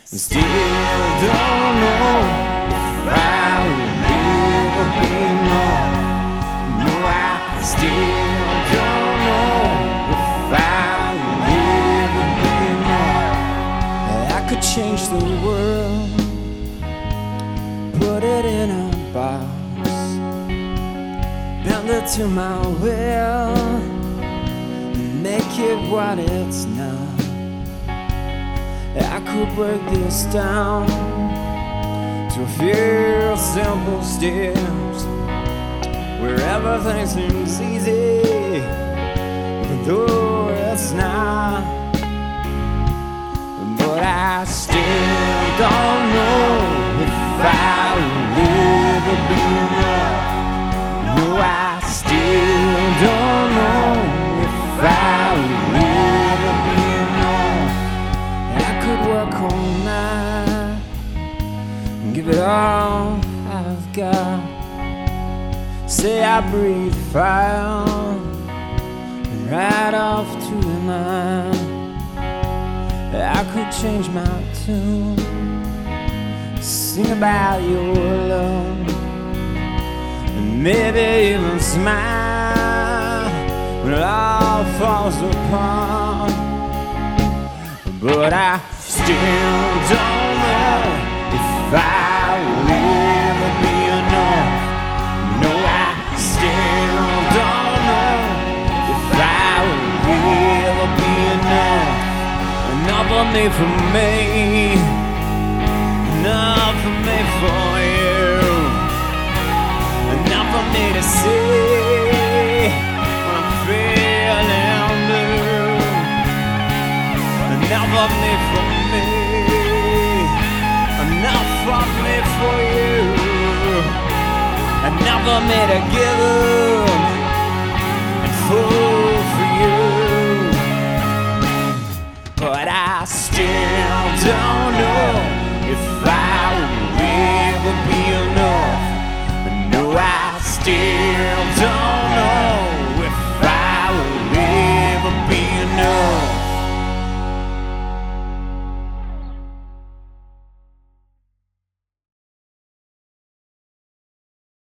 Still don't know if I'll ever be more. No, I still don't know if I'll ever be more. I could change the world, put it in a box, bend it to my will, make it what it's not. I could break this down to a few simple steps where everything seems easy, even though it's not. But I still don't know if I'll ever be more. No, I still don't know if I'll ever be more. I could work all night and give it all I've got. Say I breathe fire right off to the mind. I could change my tune, sing about your love, and maybe even smile when it all falls apart. But I still don't know if I will ever be enough. No, I still don't know if I will ever be enough. Enough of me for me, enough of me for you, enough of me to see when I'm feeling blue. Enough of me for me, enough of me for you, enough of me to give.